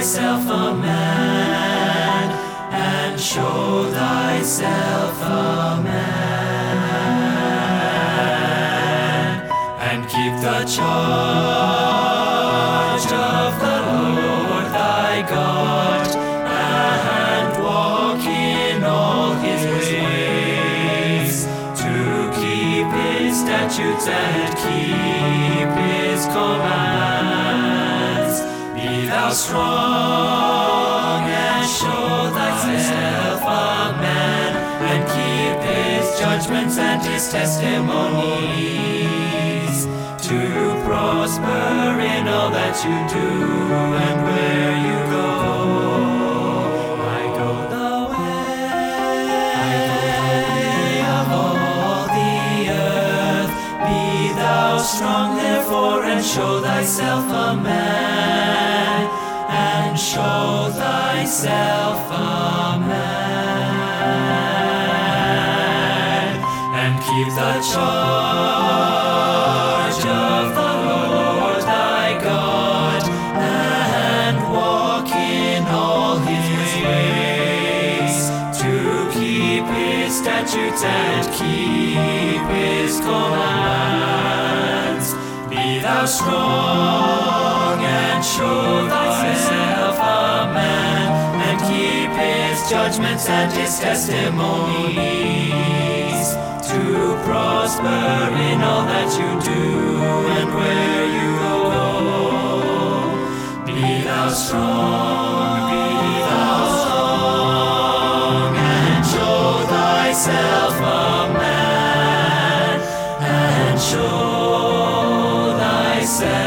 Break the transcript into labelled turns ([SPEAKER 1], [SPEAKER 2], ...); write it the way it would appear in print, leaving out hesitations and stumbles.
[SPEAKER 1] thyself a man, and show thyself a man, and keep the charge of the Lord thy God, and walk in all his ways, to keep his statutes and keep his commands. Be thou strong and show thyself a man, and keep his judgments and his testimonies, to prosper in all that you do and where you go. I go the way of all the earth. Be thou strong therefore, and show thyself a man, and show thyself a man, and keep the charge of the Lord thy God, and walk in all his ways, to keep his statutes and keep his commands. Be thou strong and show thyself a man, and keep his judgments and his testimonies, to prosper in all that you do and where you go. Be thou strong, and show thyself a man, and show thyself